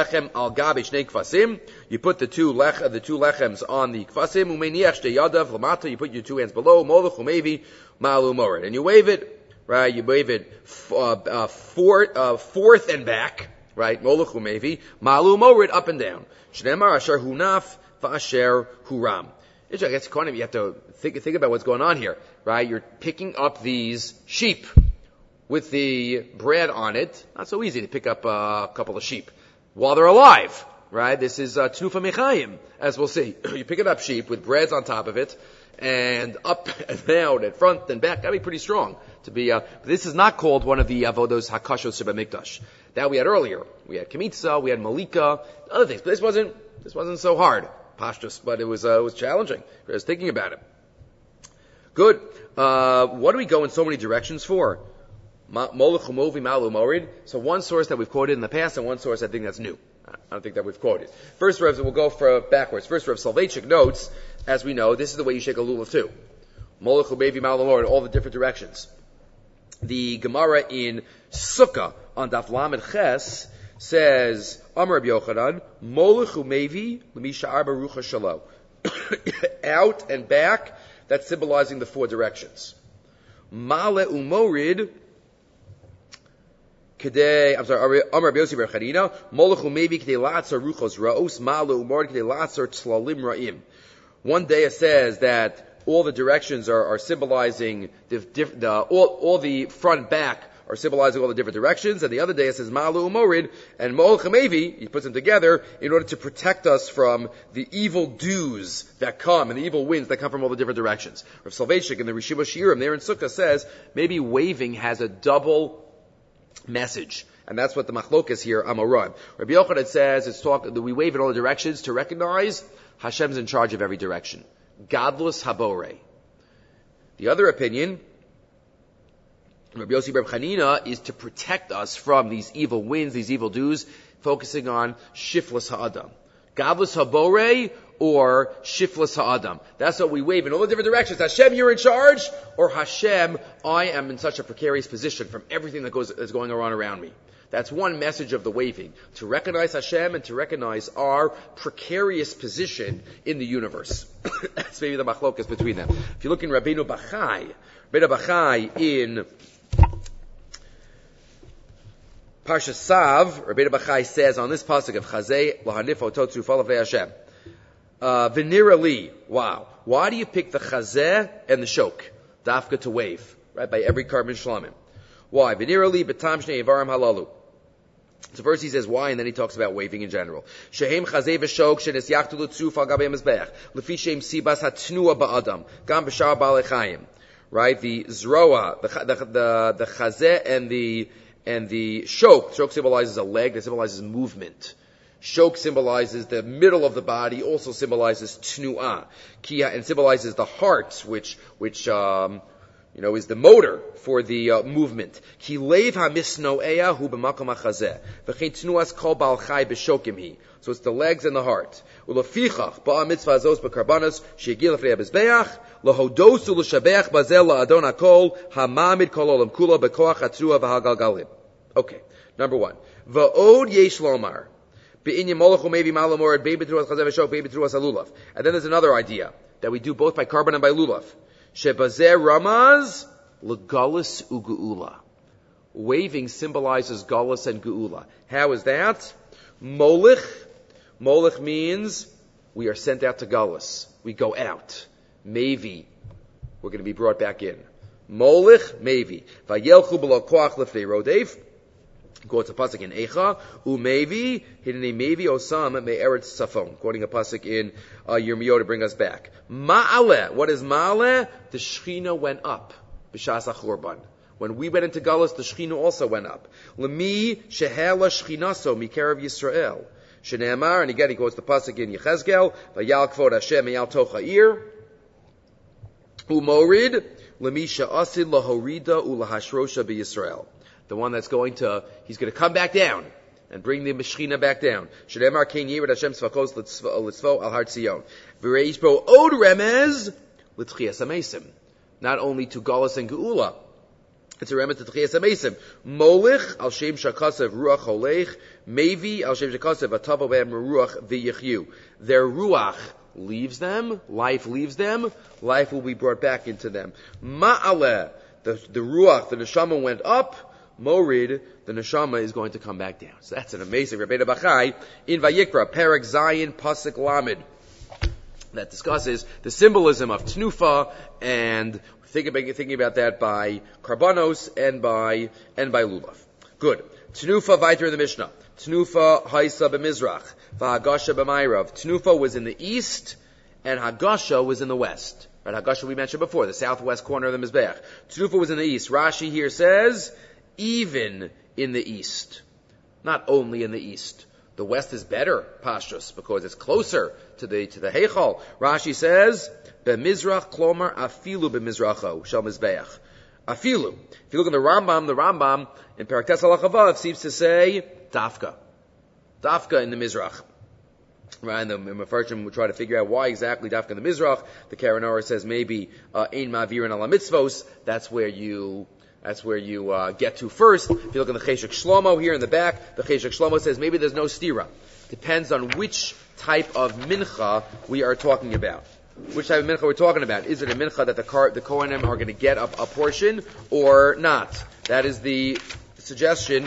two lech, the two lechems on the kvasim. You put your two hands below. And you wave it, right? You wave it uh, uh, fourth, uh, fourth and back, right? Moluch umevi, malu morid, up and down. Shneimar asher hunaf va'asher huram. I guess you have to think, think about what's going on here, right? You're picking up these sheep with the bread on it. Not so easy to pick up uh, a couple of sheep while they're alive, right? This is uh, Tnufa Mechayim, as we'll see. You pick it up sheep with breads on top of it, and up and down and front and back. That'd be pretty strong to be. Uh, but this is not called one of the avodos hakashos shebamikdash that we had earlier. We had kamitza, we had malika, other things. But this wasn't. This wasn't so hard, pashtus, but it was uh, it was challenging. I was thinking about it. Good. Uh, what do we go in so many directions for? So one source that we've quoted in the past and one source I think that's new. I don't think that we've quoted. First Rev, we'll go for backwards. First Rev Soloveitchik notes, as we know, this is the way you shake a lulav too. Molech umevi ma'al hamorid, all the different directions. The Gemara in Sukkah on Daf Lamed Ches says, Amar Rabbi Yochanan, Molech umevi l'misha arba rucha shalo. Out and back, that's symbolizing the four directions. Male umorid, Kedei, I'm sorry, Amar Rabbi Yossi bar Chanina, Molech umevi kedei la'atzar ruchos ra'os, Ma'ale umorid kedei la'atzar tzlalim ra'im. One day it says that all the directions are, are symbolizing the, the all, all the front and back are symbolizing all the different directions, and the other day it says Ma'ale umorid, and Molech umevi, he puts them together in order to protect us from the evil dews that come and the evil winds that come from all the different directions. Rav Soloveitchik in the Rishiva Shiurim there in Sukkah says maybe waving has a double message, and that's what the machlokas here Amoraim. Rabbi Yochanan says it's talk that we wave in all the directions to recognize Hashem's in charge of every direction. Godless habore. The other opinion, Rabbi Yossi bar Chanina, is to protect us from these evil winds, these evil dews, focusing on shifless ha'adam. Godless habore or shifless ha'adam. That's what we wave in all the different directions. Hashem, you're in charge, or Hashem, I am in such a precarious position from everything that goes that's going on around me. That's one message of the waving, to recognize Hashem and to recognize our precarious position in the universe. That's maybe the machlokas between them. If you look in Rabbeinu Bachai, Rabbeinu Bachai in Parsha Sav, Rabbeinu Bachai says on this pasuk of Chazei lahanif otot tzufal avei Hashem. Uh, Venira li, wow. Why do you pick the chazeh and the shok? Dafka to wave, right? By every carbon shlamim. Why? Venira li betam shnei ivarim halalu. So first he says why, and then he talks about waving in general. Shehem chazeh v'shok shenes yachtu l'tzuf al gabei mizbech. Lefi shem sibas hatnua ba'adam. Gam b'shar ba'alei chayim. Right? The zroa, the, the, the, the chazeh and the, and the shok. Shok symbolizes a leg, that symbolizes movement. Shok symbolizes the middle of the body, also symbolizes tnu'ah, kia, and symbolizes the heart, which, which, um, you know, is the motor for the uh, movement. Ki leiv hamisno'eya hu b'makom hachazeh, v'chein tnu'as kol ba'al chai b'shokim hi. So it's the legs and the heart. Ulefichach ba'a mitzvah zos b'karbanos she'egil l'fnei ha'bizbeach, lahodos u'l'shabeach bazel la'adon hakol, hamamid kol olam kula b'koach hatruah v'hagalgalim. Okay. Number one, va'od yesh lomar. And then there's another idea that we do both by carbon and by lulav. Shebazeh ramaz legalus ugeula. Waving symbolizes galus and geula. How is that? Molich. Molich means we are sent out to galus. We go out. Mevi. We're going to be brought back in. Molich, mevi. Vayelchu b'lo koach lefnei rodev. Go to pasuk in Eicha, umevi, hidden mevi osam me'eretz safon. Quoting a pasuk in uh, Yirmiyahu to bring us back. Ma'aleh, what is ma'aleh? The Shechina went up. B'shas ha'churban. When we went into Galus, the Shechina also went up. Lemi shehela shechinaso mikerav Yisrael. Shene'amar, and again he quotes the pasuk in Yechezkel, vayal kvod Hashem meyal toch ha'ir. Umorid, lemi she'asid lahorida ulahashrosha b'Yisrael. The one that's going to, he's going to come back down and bring the Shechina back down. Shedemar kein yirat Hashem tzvakos litzvo al har Tzion. V'reish bo od remez l'tchias hamesim. Not only to Galus and Geula, it's a remez to Tchias hamesim. Molich al shem shakasev ruach holech, mevi al shem shakasev atavo be'em ruach v'yichyu. Their ruach leaves them, life leaves them, life will be brought back into them. Ma'aleh, the, the ruach, the neshama went up, Morid, the neshama is going to come back down. So that's an amazing Rebbeinu Bachai in Vayikra, Perek Zayin Pasuk Lamed, that discusses the symbolism of Tnufa, and think about, thinking about that by Karbanos and by and by Lulav. Good. Tnufa Vaiter in the Mishnah. Tnufa Haisa b'Mizrach, V'Hagasha b'Mayrav. Tnufa was in the east, and Hagasha was in the west. Right, Hagasha we mentioned before, the southwest corner of the Mizbeach. Tnufa was in the east. Rashi here says, even in the east. Not only in the east. The west is better, Pashtus, because it's closer to the to the Heichal. Rashi says, B'mizrach klomar afilu b'mizracho shel mizbeach. Afilu. If you look at the Rambam, the Rambam in Perek Tes Halacha Vav seems to say Dafka. Dafka in the Mizrach. Right, and the Mefarshim will try to figure out why exactly Dafka in the Mizrach. The Karen Orah says maybe Ein Mavirin ala Mitzvos. That's where you That's where you uh, get to first. If you look at the Cheshek Shlomo here in the back, the Cheshek Shlomo says maybe there's no stira. Depends on which type of mincha we are talking about. Which type of mincha we're talking about. Is it a mincha that the, car, the Kohanim are going to get a, a portion or not? That is the suggestion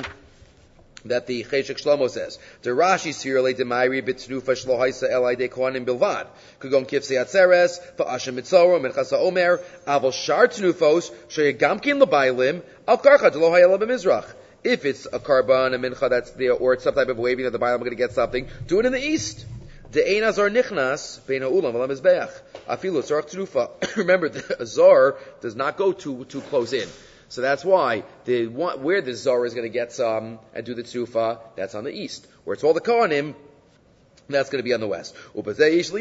that the Cheshek Shlomo says. The Rashi sirle demayri b'tnufa shlo haisa elai de kohanim bilvad. Kugon kifsei atzeres va'ashem mitzoro minchas ha'omer aval shar tnufos sheyegamkin l'baylim al karcha d'lo hayela b'mizrach. If it's a karban, a mincha that's there, or it's some type of waving that the baylim are going to get something, do it in the east. De'ein azar nichnas bein ha'ulam v'lam mizbeach. Afilu tzarach tnufa. Remember, the azar does not go too too close in. So that's why the where the Zara is going to get some and do the tzufa, that's on the east. Where it's all the Kohanim, that's going to be on the west. Because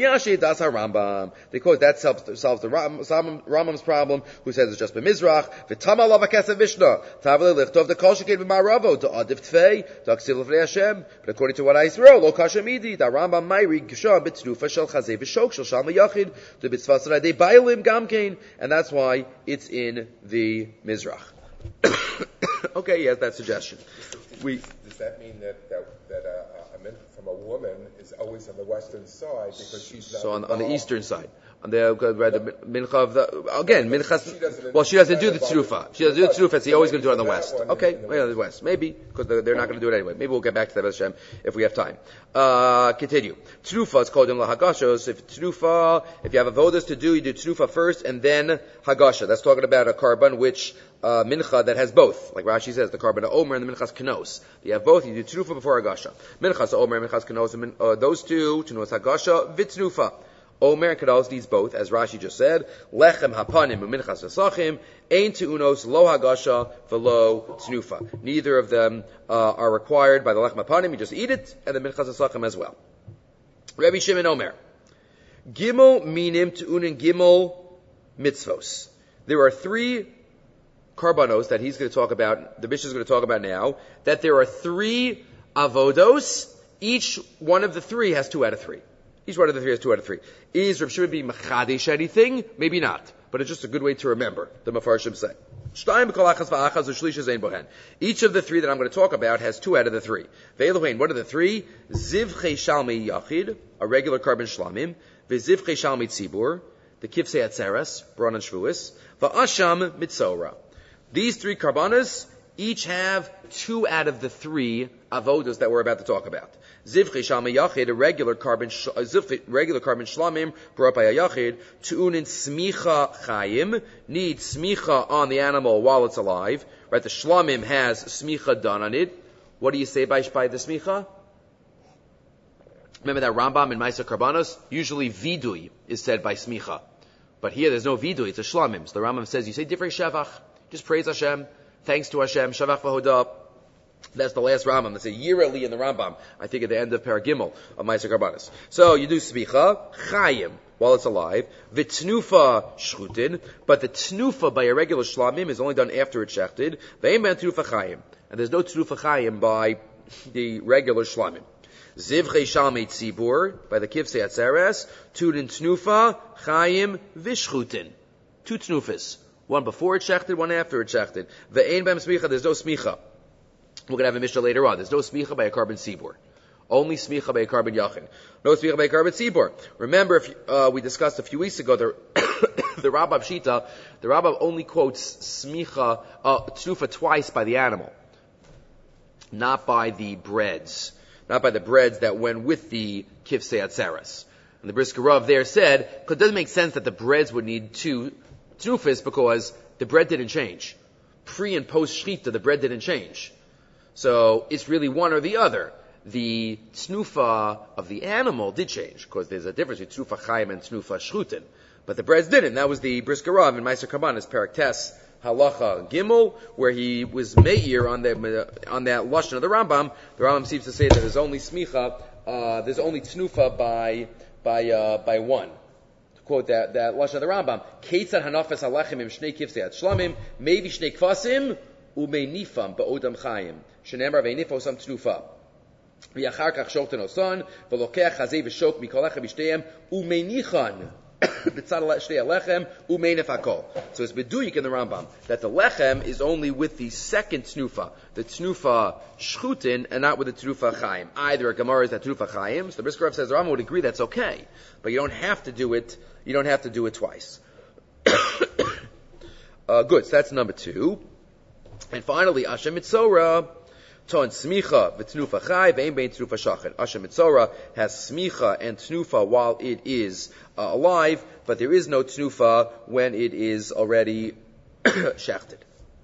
that solves, solves the Ram, Rambam's problem, who says it's just b'mizrach. V'tama lava kesev Mishnah. Tavale lichtov the kol sheked b'maravo to adif tfei to aksiv l'fnei Hashem. But according to what I wrote, lo kasha midi, the Rambam mayri gsham b'tznufa shel chazei v'shok shel shalma yachid to b'tzvas radei bailim gamkein, and that's why it's in the mizrach. Okay, yes, that suggestion. We does that mean that that, that uh, a mincha from a woman is always on the western side because she's not so on, on the eastern side? On the, uh, the mincha of the again mincha. Well, she doesn't do the tzufa. She doesn't do the tzufa. She's always going to do it on the west. Okay, well, the west maybe because they're, they're not going to do it anyway. Maybe we'll get back to that Hashem if we have time. Uh, continue. Tzufa is called in lahagashos. If tzufa, if you have avodas to do, you do tzufa first and then hagasha. That's talking about a karban which. Uh, mincha that has both, like Rashi says, the carbon omer and the minchas kenos. You have both. You do tnufa before hagasha. Minchas omer and minchas kenos. Min, uh, those two, tnuas hagasha, vitnufa. Omer and kenos needs both, as Rashi just said. Lechem hapanim uminchas v'sachim ein tuunos lo hagasha v'lo tnufa. Neither of them uh, are required by the lechem hapanim. You just eat it, and the minchas v'sachim as well. Rabbi Shimon Omer. Gimel minim tuunin gimel mitzvos. There are three karbanos that he's going to talk about, the Mishnah is going to talk about now, that there are three avodos, each one of the three has two out of three. Each one of the three has two out of three. Is Rav Shimon being machadesh anything? Maybe not, but it's just a good way to remember, the Mefarshim say. Each of the three that I'm going to talk about has two out of the three. What are the three? Zivchei Shalmi Yachid, a regular carbon shlamim. V'zivchei Shalmi Tzibur, the Kivsei Atzeres, Bron and Shvuis. V'asham Mitzora. These three karbanas each have two out of the three avodas that we're about to talk about. Zivchei Shalmi Yachid, a regular carbon, sh- regular carbon shlamim, brought by a yachid, tu'unin smicha chayim, need smicha on the animal while it's alive. Right, the shlamim has smicha done on it. What do you say by, by the smicha? Remember that Rambam in Maisa Karbanos? Usually vidui is said by smicha. But here there's no vidui, it's a shlamim. So the Rambam says, you say divrei shevach, just praise Hashem, thanks to Hashem, shavach v'hodah. That's the last Rambam. That's a yearly in the Rambam. I think at the end of Paragimel of Ma'aser Karbanos. So you do smicha, chayim, while it's alive. V'tnufa shchutin. But the tnufa by a regular shlamim is only done after it's shechted. Ve'im ben tnufa chayim. And there's no tnufa chayim by the regular shlamim. Zivchei shalmei tzibur, by the kivsei atzeres. Tudin tnufa, chayim, v'shchutin. Two tnufas. One before it's shechted, one after it's shechted. Ve'ein ben smicha, there's no smicha. We're going to have a Mishnah later on. There's no smicha by a carbon sibur. Only smicha by a carbon yachin. No smicha by a carbon sibur. Remember, if uh, we discussed a few weeks ago, the, the Rambam Shita, the Rambam only quotes smicha, uh, tnufa twice by the animal. Not by the breads. Not by the breads that went with the kivsei atzeres. And the Brisker Rav there said, because it doesn't make sense that the breads would need two tnufas because the bread didn't change. Pre and post shchita, the bread didn't change. So it's really one or the other. The tnufa of the animal did change, because there's a difference between tnufa chayim and tnufa shchutin. But the breads didn't. That was the Brisker Rav in Ma'aser Karbanos, Perek Tes, Halacha Gimel, where he was meir on the on that lashon of the Rambam. The Rambam seems to say that there's only smicha, uh, there's only tnufa by by uh, by one. To quote that that lashon of the Rambam, Keitzad hanafes halechem im shnei kivsei shlamim, maybe shnei kvasim u'meinifam ba'odam chayim. Shenemar ve'nif osam tnufa. V'yachar kach shokten osan, v'lokech hazei v'shok mikolechem b'shteyem, u'meinichan b'tzad shtei alechem, u'meinif hakol. So it's beduyik in the Rambam, that the lechem is only with the second tnufa, the tnufa shchutin, and not with the tnufa chayim. Either a Gemara is that tnufa chayim, so the Brisker Rav says the Rambam would agree that's okay, but you don't have to do it, you don't have to do it twice. uh, good, so that's number two. And finally, Asher Mitzora, Ton Smicha v'Tnufa Chai ve'im bein Tnufa Shachet. Asher Mitzora has Smicha and Tnufa while it is uh, alive, but there is no Tnufa when it is already shechted.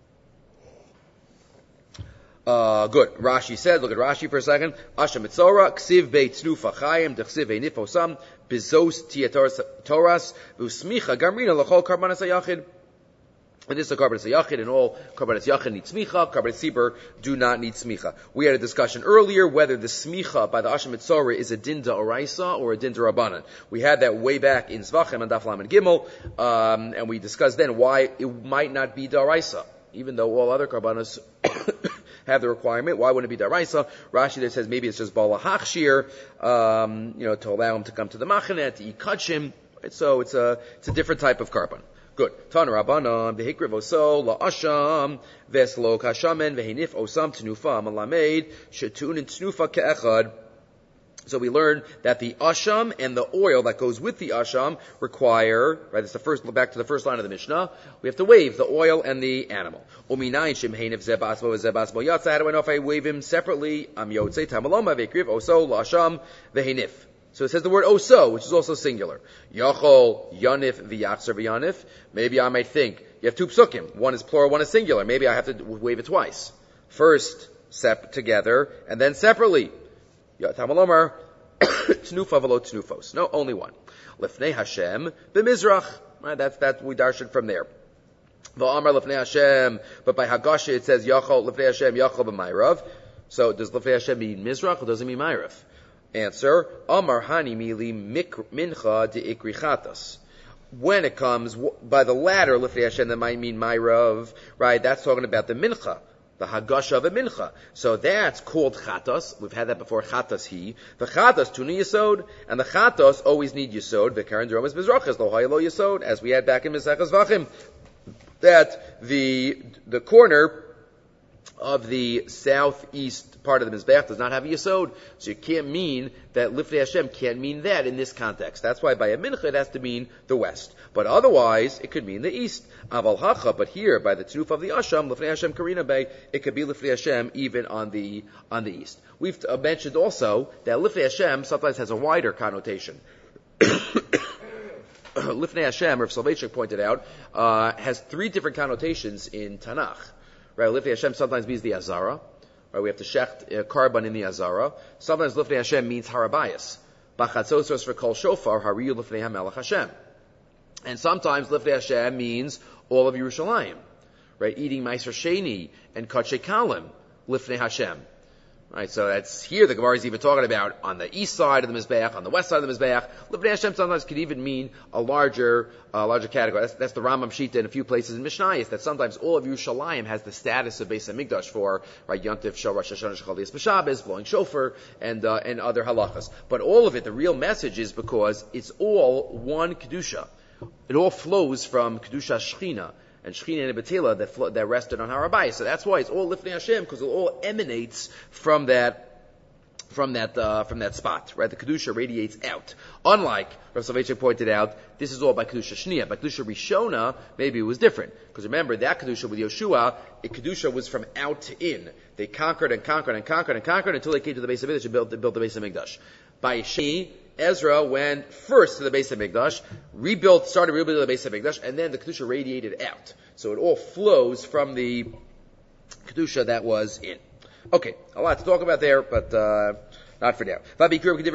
Uh, good. Rashi said, look at Rashi for a second. Asher Mitzora, Ksiv bei Tnufa Chayim, Dechsiv bei Nifosam, Bizos Tiatoras, V'Smicha Gamrina L'chol Karbanas HaYachid. And this is a karbanas yachid, and all karbanas yachid need smicha. Karbanas sibur do not need smicha. We had a discussion earlier whether the smicha by the Asher Mitzora is a din d'oraisa or a din d'Rabbanan. We had that way back in Zvachim and Daf Lamed Gimel, um, and we discussed then why it might not be d'oraisa, even though all other karbanas have the requirement. Why wouldn't it be d'oraisa? Rashi there says maybe it's just bala hachshir, um, you know, to allow him to come to the machaneh to eat kachim. So it's a it's a different type of karban. Good. Tana Rabbanan, v'hikriv oso, la'asham, v'eslo kashamen, v'hinif osam tnufa, malamed, shetun and tnufa ke'echad. So we learn that the asham and the oil that goes with the asham require, right, it's the first, back to the first line of the Mishnah, we have to wave the oil and the animal. Uminayin shimhein if zebasbo zebasbo yatsa, how do I know if I wave him separately? Am yotzei tamaloma, v'hikriv oso, la'asham, v'hinif. So it says the word oso, which is also singular. Yachol, yanif, v'yachzer, v'yanif. Maybe I might think, you have two psukim. One is plural, one is singular. Maybe I have to wave it twice. First, sep together, and then separately. Yatamalomer, tnufa v'lo tnufos. No, only one. Lifnei Hashem, b'mizrach. Right, that's, that we darshan from there. V'amar lifnei Hashem. But by Hagasha it says, Yachol, lifnei Hashem, Yachol b'mayrav. So does lifnei Hashem mean mizrach, or does it mean mayrav? Answer, Amar Hani Mili Mincha de Ikrichatas. When it comes by the latter, Lifnei Hashem, that might mean Myrav, right? That's talking about the Mincha, the Hagasha of a Mincha. So that's called Chatas. We've had that before, Chatas he. The Chatas, Tuni Yisod, and the Chatas always need Yisod. The Karen Dromas Mizrachas, Lo Haylo Yisod, as we had back in Mesechas Vachim. that the the corner of the southeast part of the Mizbeach does not have a Yesod. So you can't mean that Lifnei Hashem can't mean that in this context. That's why by a mincha it has to mean the west. But otherwise, it could mean the east. Aval hacha, but here, by the Tzruf of the Asham, Lifnei Hashem Karina Bay, it could be Lifnei Hashem even on the, on the east. We've uh, mentioned also that Lifnei Hashem sometimes has a wider connotation. Lifnei Hashem, Rav Soloveitchik pointed out, uh, has three different connotations in Tanakh. Right, Lifnei Hashem sometimes means the Azara. Right, we have to shecht uh, carbon in the Azara. Sometimes Lifnei Hashem means Harabayas. Bachatzos for Kol Shofar, Hariyu Lifnei HaMelech Hashem. And sometimes Lifnei Hashem means all of Yerushalayim. Right, eating Meiser Sheni and Kachei Kalim, Lifnei Hashem. Right, so that's here the Gemara is even talking about on the east side of the Mizbeach, on the west side of the Mizbeach. Lifnei Hashem sometimes could even mean a larger, uh, larger category. That's, that's the Rambam Shita in a few places in Mishnayos, that sometimes all of Yerushalayim has the status of Beis HaMikdash for, right, Yontif, Shal, Rosh Hashanah, Shechal Yis B'Shabbos, blowing shofar, and, uh, and other halachas. But all of it, the real message is because it's all one Kedusha. It all flows from Kedusha Shechina. And Shechina and Betela that, flo- that rested on Har HaBayis. So that's why it's all Lifnei Hashem, because it all emanates from that, from that, uh, from that spot, right? The Kedusha radiates out. Unlike, Rav Soloveitchik pointed out, this is all by Kedusha Shnia. By Kedusha Rishona, maybe it was different. Because remember, that Kedusha with Yoshua, a Kedusha was from out to in. They conquered and conquered and conquered and conquered until they came to the Beis HaMikdash and built, built the Beis HaMikdash. By Sheni, Ezra went first to the Beis HaMikdash, rebuilt, started rebuilding the Beis HaMikdash, and then the Kedusha radiated out. So it all flows from the Kedusha that was in. Okay, a lot to talk about there, but uh, not for now. And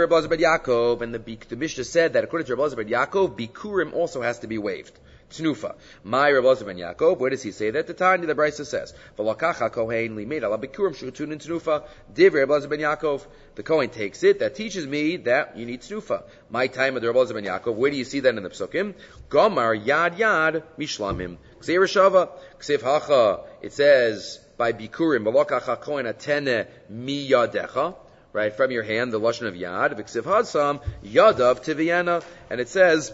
the, the Mishnah said that according to Rabbi Elazar ben Yaakov, Bikurim also has to be waived. Tnufa. My Rabbi Elazar ben Yaakov, where does he say that? The Tanya, the Brisa says, V'lakacha kohen limeid ala bikurim shutun in Tnufa. Divrei Rabbi Elazar ben Yaakov. The Kohen takes it. That teaches me that you need Tnufa. My time of the Rabbi Elazar ben Yaakov. Where do you see that in the Psukim? Gomar yad yad mishlamim. Ksei Rishava. Ksiv hacha. It says by bikurim. V'lakacha kohen atene mi yadecha. Right, from your hand, the lashon of yad. V'ksiv hadsam yadav tiviana. And it says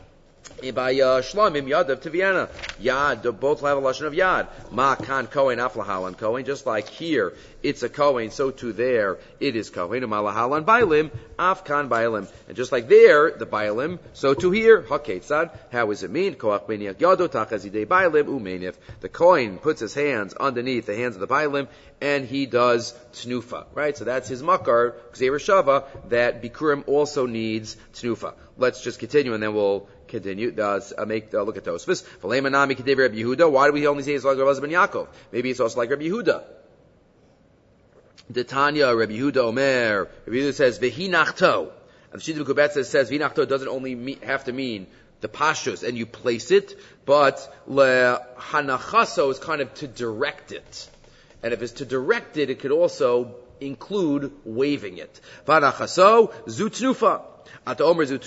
by uh, Shlamim Yadav to Vienna. Yad, both have a lashon of Yad. Ma kan Kohen aflahalan Kohen. Just like here, it's a Kohen, so too there, it is Kohen. Umalahalan Bailim, af kan Bailim. And just like there, the Bailim, so too here, Haketzad. How does it mean? Koach beniach Yado tachazidei Bailim umenif. The Kohen puts his hands underneath the hands of the Bailim, and he does Tnufa. Right? So that's his makar, Gzeir Shava, that Bikurim also needs Tnufa. Let's just continue, and then we'll continue. Uh, make uh, look at Tosfos. V'leimanami kedev Rabbi Yehuda. Why do we only say it's like Rabbi Elazar ben Yaakov? Maybe it's also like Rabbi Yehuda. The Tanya, Rabbi Yehuda Omer. Rabbi Yehuda says v'hinachto. And the Shita Kubetza says v'hinachto doesn't only mean, have to mean the pashtus and you place it, but lehanachaso is kind of to direct it. And if it's to direct it, it could also include waving it. V'hanachaso zutnufa. You already said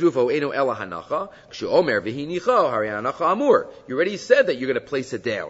that you're going to place it down.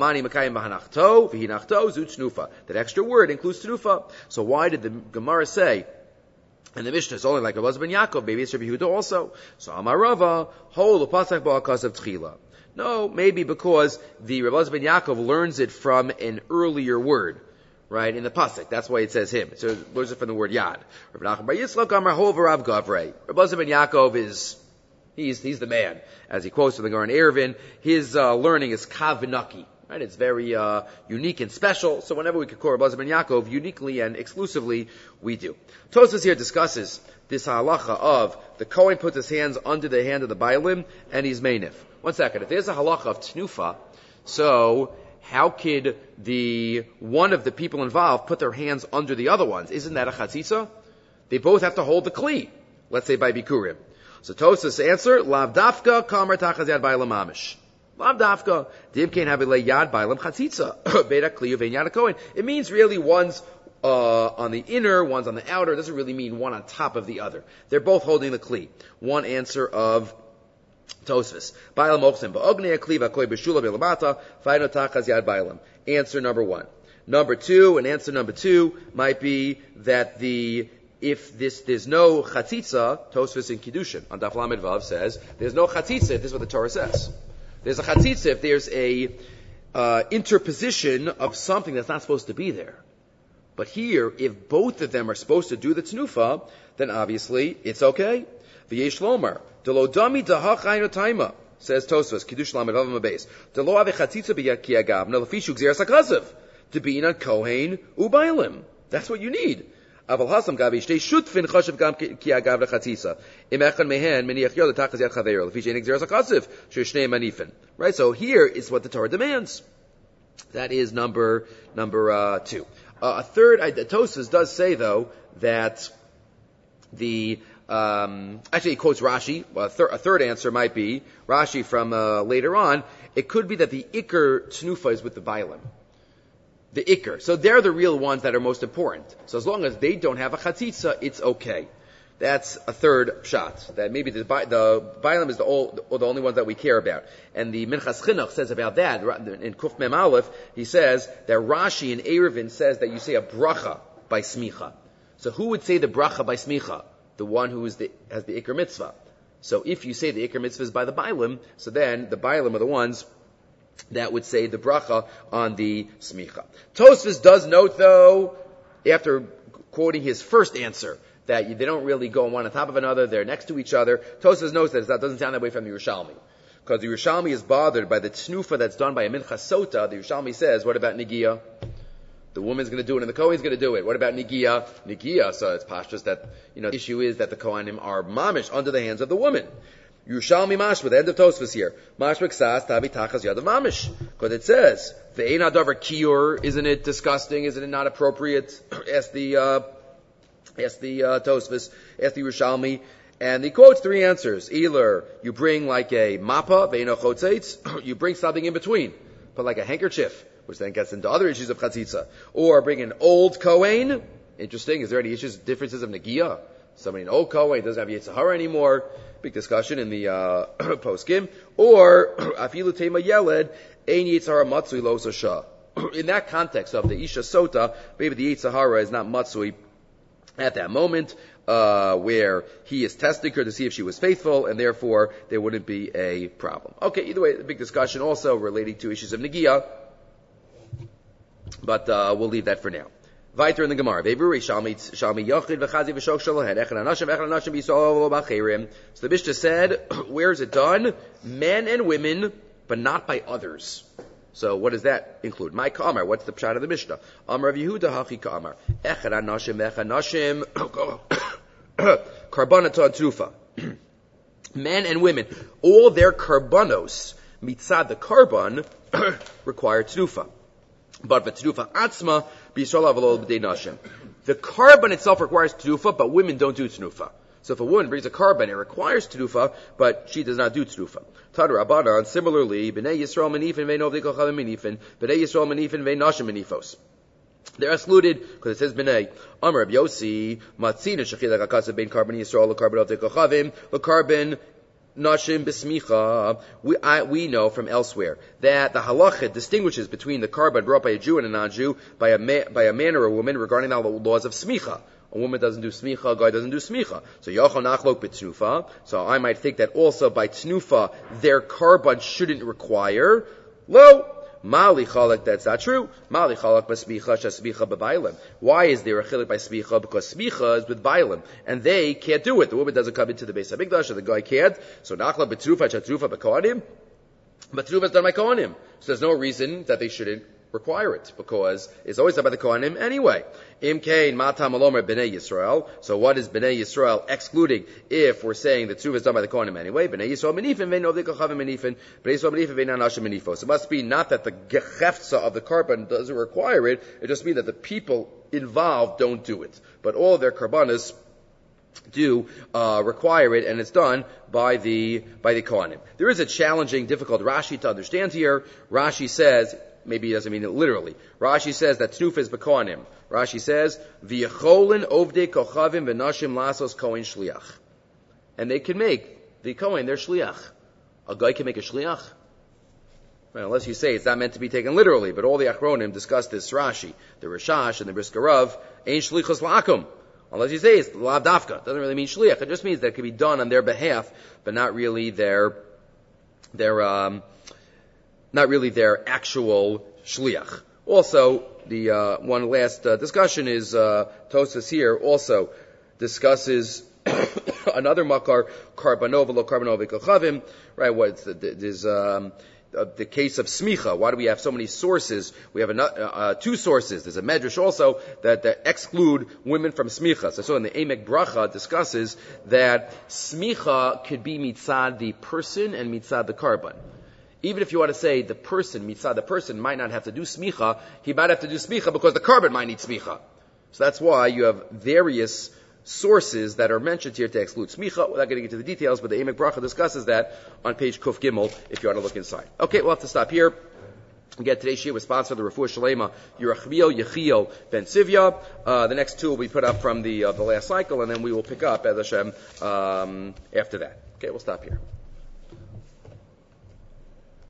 That extra word includes tnufa. So why did the Gemara say, and the Mishnah is only like Rabbi Elazar ben Yaakov, maybe it's Rabbi Yehuda also. So Amarava, hold pasak ba'akas of tchila. No, maybe because the Rabbi Elazar ben Yaakov learns it from an earlier word. Right, in the pasuk. That's why it says him. So it learns it from the word yad. Rabbi Nachman bar Yitzchak Amar Hov Rav Gavrei. Rabbi Elazar ben Yaakov is, he's, he's the man. As he quotes from the Gemara in Eruvin, his, uh, learning is kavinaki. Right, it's very, uh, unique and special. So whenever we could call Rabbi Elazar ben Yaakov uniquely and exclusively, we do. Tosfos here discusses this halacha of the Kohen puts his hands under the hand of the Bailim and he's meinif. One second. If there's a halacha of tnufa, so, how could the one of the people involved put their hands under the other ones? Isn't that a chatzitza? They both have to hold the kli. Let's say by bikurim. So Tosfos answer, lav dafka kamar tachaz yad bailam mamish. Lav dafka dim kein havilei yad bailam chatzitza beta kli uvein yad kohen. It means really one's uh, on the inner, one's on the outer. It doesn't really mean one on top of the other. They're both holding the kli. One answer of Tosfos. Bailam ochsim ba'ognei kliva koi b'shula b'lamata fa'ino tachaz yad bailam. Answer number one. Number two, and answer number two might be that the if this there's no chatzitza, Tosfos in Kiddushin on Daf Lamed Vav says there's no chatzitza. This is what the Torah says. There's a chatzitza if there's a uh, interposition of something that's not supposed to be there. But here, if both of them are supposed to do the tnufa, then obviously it's okay. V'yesh lomar delo dami dahachayno taima says Tosfos Kiddush Lamed Vav Mabeis delo ave chatzitza b'yakiyagav nalafishu gzeras hakazav to be in a kohen ubailim. That's what you need. Aval hasam gavi shtei shutfin chashav gam kiyagav lechatzitza imechan mehen meniach yod tachas yad chaveiro lefish enik gzeras hakazav sheshnei manifin. Right. So here is what the Torah demands. That is number number uh, two. Uh, a third, uh, Tosfos does say though that the um, actually he quotes Rashi. Well, a, thir- a third answer might be Rashi from uh, later on. It could be that the Iker Tnufa is with the Bailim. The Iker. So they're the real ones that are most important. So as long as they don't have a Chatzitza, it's okay. That's a third shot. That maybe the, the Bailim is the, old, the only ones that we care about. And the Minchas Chinuch says about that, in Kuf Mem Aleph, he says that Rashi in Eruvin says that you say a bracha by smicha. So who would say the bracha by smicha? The one who is the, has the Iker Mitzvah. So if you say the Iker Mitzvah is by the Bailim, so then the Bailim are the ones that would say the bracha on the smicha. Tosfos does note though, after quoting his first answer, that they don't really go one on top of another, they're next to each other. Tosfos notes that that doesn't sound that way from the Yerushalmi. Because the Yerushalmi is bothered by the tnufa that's done by a mincha sota. The Yerushalmi says, what about Nigia? The woman's going to do it and the Kohen's going to do it. What about Nigia? Nigia, so it's pashtus that, you know, the issue is that the Kohanim are mamish under the hands of the woman. Yerushalmi mashma, the end of Tosfos here. Mashma ksas tabi tachas yad of mamish. Because it says, ve'ein hadavar kiyur, isn't it disgusting? Isn't it not appropriate? Ask the, uh, ask the, uh, Tosfos, ask the Yerushalmi. And he quotes three answers. Either you bring like a mappa, ve'ein chotzeitz, you bring something in between. Put like a handkerchief, which then gets into other issues of chatzitza. Or bring an old Kohen. Interesting. Is there any issues, differences of Nagia? Somebody, an old Kohen, doesn't have Yitzhahara anymore. Big discussion in the uh, post-Kim. Or, afilu tema yeled, ein Yitzhahara matzui lo shah. In that context of the Isha Sota, maybe the Yitzhahara is not matzui at that moment, uh, where he is testing her to see if she was faithful, and therefore there wouldn't be a problem. Okay, either way, the big discussion also relating to issues of Nagia. But uh, we'll leave that for now. Weiter in the Gemara. So the Mishnah said, where is it done? Men and women, but not by others. So what does that include? My Ka'amar. What's the pshat of the Mishnah? Amar of Yehuda hachi Ka'amar. Echad anashim, echad nashim, karbanaton trufa. Men and women, all their karbanos, mitzad the karban, require trufa. But the tedufa atzma b'yisrael avalo b'dei nashim. The carbon itself requires tedufa, but women don't do tedufa. So if a woman brings a carbon, it requires tedufa, but she does not do tedufa. Tadar Abanan, similarly, b'nei Yisrael menifin ve'nov dekochavim menifin, b'nei Yisrael menifin ve'nashim menifos. They're excluded because it says b'nei. Amar Reb Yossi matzina shechilak hakasav bein carbon Yisrael l'carbon of dekochavim l'carbon Nashim Bismicha. We, I, we know from elsewhere that the halacha distinguishes between the carbon brought by a Jew and a non-Jew by a, ma- by a man or a woman regarding the laws of smicha. A woman doesn't do smicha, a guy doesn't do smicha. So yochon achlok b'tnufa. So I might think that also by tnufa, their carbon shouldn't require. Lo, mali chalak, that's not true. Mali chalak b'smicha, shasmicha b'bailim. Why is there a chilek by smicha? Because smicha is with bailim, and they can't do it. The woman doesn't come into the Beis Hamikdash, and the guy can't. So nachla b'trufa, shatrufa b'kohanim. But trufa is done by kohanim. So there's no reason that they shouldn't require it, because it's always done by the kohanim anyway. Imkein matam alomer b'nei Yisrael. So what is b'nei Yisrael excluding if we're saying that trufa is done by the kohanim anyway? B'nei Yisrael menifin ve'nov dekochavim menifin. B'nei Yisrael menifin ve'nanashim menifos. It must be not that the gecheftza of the carbon doesn't require it. It just means that the people involved don't do it, but all of their karbanas do uh, require it, and it's done by the by the kohanim. There is a challenging, difficult Rashi to understand here. Rashi says, maybe he doesn't mean it literally. Rashi says that tnufa is b'kohanim. Rashi says, v'yecholin ovdei kochavim v'nashim lasos kohen shliach. And they can make the kohen their shliach. A guy can make a shliach. Well, unless you say it's not meant to be taken literally, but all the Achronim discuss this Rashi. The Rishash and the Brisker Rav, ein shlichus la'akum. Unless you say it's lav dafka. It doesn't really mean shliach. It just means that it can be done on their behalf, but not really their, their, um, not really their actual shliach. Also, the uh, one last uh, discussion is uh, Tosfos here also discusses another makar, karbanov, lo karbanov kochavim, right? What's the, there's um, uh, the case of smicha. Why do we have so many sources? We have a, uh, two sources. There's a medrash also that, that exclude women from smicha. So, so in the Emek Bracha discusses that smicha could be mitzad the person and mitzad the karban. Even if you want to say the person, mitzad the person, might not have to do smicha, he might have to do smicha because the karban might need smicha. So that's why you have various sources that are mentioned here to exclude smicha. Without getting into the details, but the Emek Bracha discusses that on page Kuf Gimel if you want to look inside. Okay, we'll have to stop here. Again, today's shiur was sponsored by the Refuah Shalema, Yerachmiel, Yechiel, Ben Sivya. Uh, the next two will be put up from the uh, the last cycle, and then we will pick up, as Hashem, um, after that. Okay, we'll stop here.